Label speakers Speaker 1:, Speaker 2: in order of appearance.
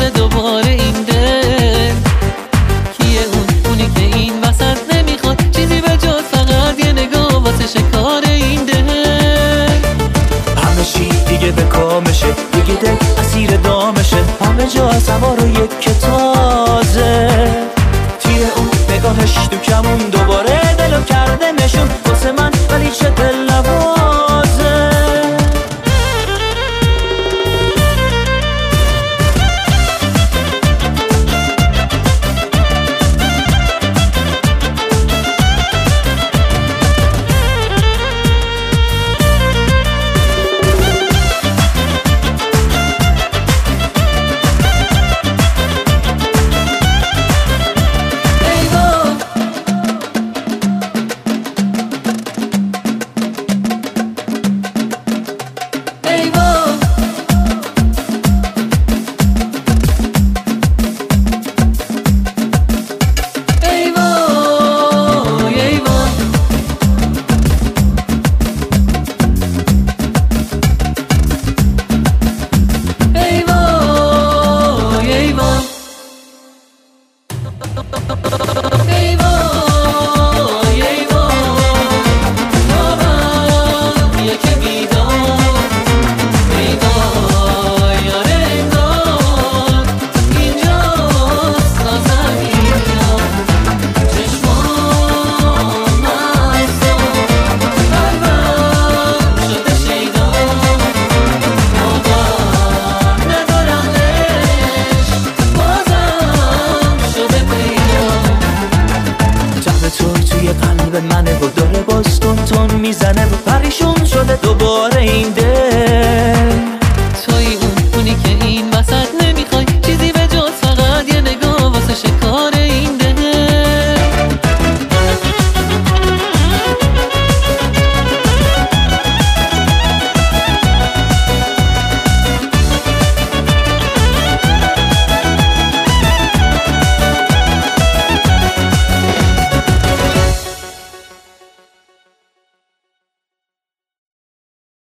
Speaker 1: کنه دوباره این دل. کیه اونی که این وسط نمیخواد چیزی به جز فقط یه نگاه واسه شکار این دل.
Speaker 2: همه چی دیگه به کامشه، دیگه دل اسیر دامشه، همه جا سوار و یک تازه. تیه اون نگاهش تو کمون دوباره دلو کرده نشون واسه من، ولی چه دل